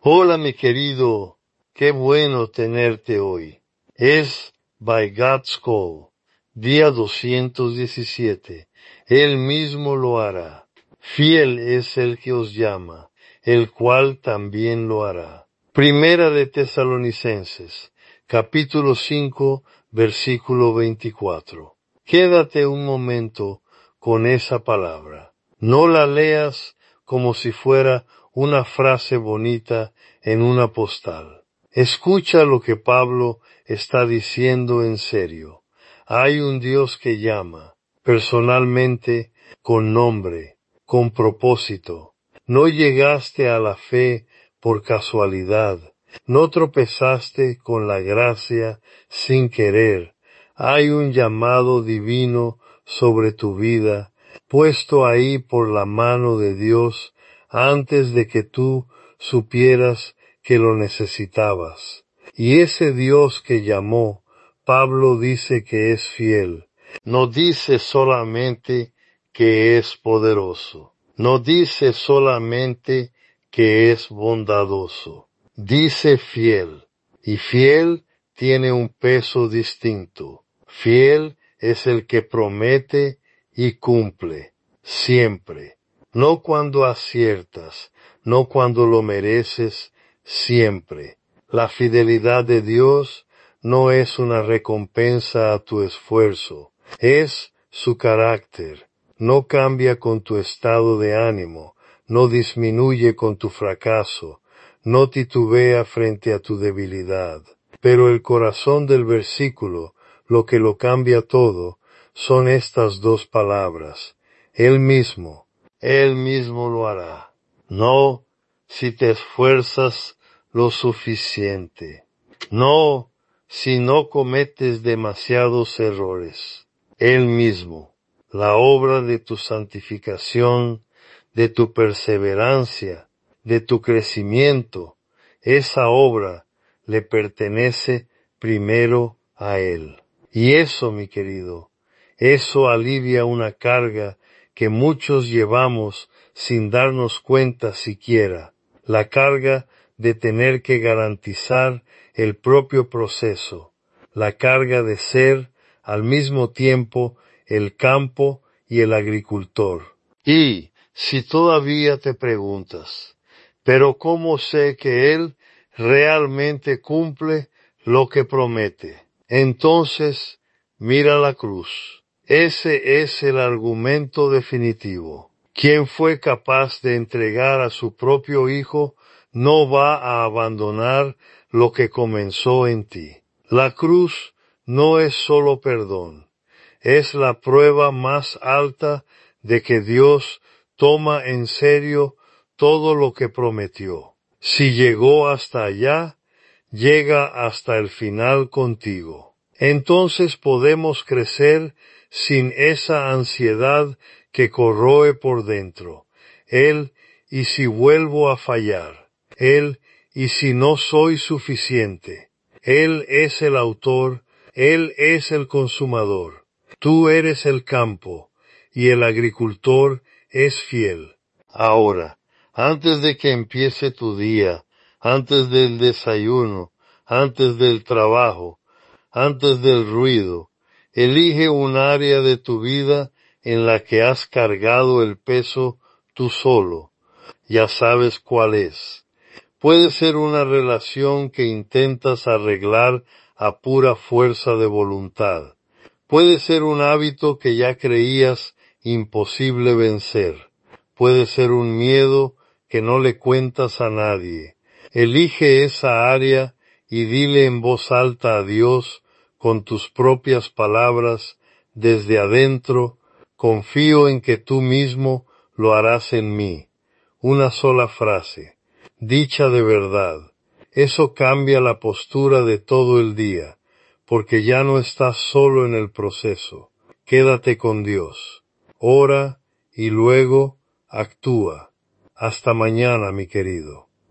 Hola mi querido, qué bueno tenerte hoy. Es By God's Call, día 217. Él mismo lo hará. Fiel es el que os llama, el cual también lo hará. Primera de Tesalonicenses, capítulo 5, versículo 24. Quédate un momento con esa palabra. No la leas como si fuera una frase bonita en una postal. Escucha lo que Pablo está diciendo en serio. Hay un Dios que llama, personalmente, con nombre, con propósito. No llegaste a la fe por casualidad. No tropezaste con la gracia sin querer. Hay un llamado divino sobre tu vida, puesto ahí por la mano de Dios antes de que tú supieras que lo necesitabas. Y ese Dios que llamó, Pablo dice que es fiel. No dice solamente que es poderoso. No dice solamente que es bondadoso. Dice fiel. Y fiel tiene un peso distinto. Fiel es el que promete y cumple. Siempre. No cuando aciertas, no cuando lo mereces, siempre. La fidelidad de Dios no es una recompensa a tu esfuerzo, es su carácter. No cambia con tu estado de ánimo, no disminuye con tu fracaso, no titubea frente a tu debilidad. Pero el corazón del versículo, lo que lo cambia todo, son estas dos palabras. Él mismo lo hará. No si te esfuerzas lo suficiente. No si no cometes demasiados errores. Él mismo, la obra de tu santificación, de tu perseverancia, de tu crecimiento, esa obra le pertenece primero a Él. Y eso, mi querido, eso alivia una carga que muchos llevamos sin darnos cuenta siquiera, la carga de tener que garantizar el propio proceso, la carga de ser al mismo tiempo el campo y el agricultor. Y si todavía te preguntas, ¿pero cómo sé que Él realmente cumple lo que promete? Entonces, mira la cruz. Ese es el argumento definitivo. Quien fue capaz de entregar a su propio Hijo no va a abandonar lo que comenzó en ti. La cruz no es solo perdón, es la prueba más alta de que Dios toma en serio todo lo que prometió. Si llegó hasta allá, llega hasta el final contigo. Entonces podemos crecer sin esa ansiedad que corroe por dentro. ¿Y si vuelvo a fallar? ¿Y si no soy suficiente? Él es el autor, Él es el consumador. Tú eres el campo, y el agricultor es fiel. Ahora, antes de que empiece tu día, antes del desayuno, antes del trabajo, antes del ruido, elige un área de tu vida en la que has cargado el peso tú solo. Ya sabes cuál es. Puede ser una relación que intentas arreglar a pura fuerza de voluntad. Puede ser un hábito que ya creías imposible vencer. Puede ser un miedo que no le cuentas a nadie. Elige esa área y dile en voz alta a Dios, con tus propias palabras, desde adentro, confío en que tú mismo lo harás en mí. Una sola frase, dicha de verdad. Eso cambia la postura de todo el día, porque ya no estás solo en el proceso. Quédate con Dios. Ora y luego actúa. Hasta mañana, mi querido.